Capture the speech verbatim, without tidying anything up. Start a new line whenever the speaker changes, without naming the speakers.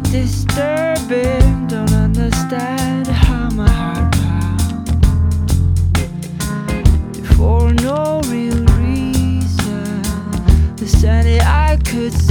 disturbing. Don't understand how my heart pounds for no real reason. The sanity I could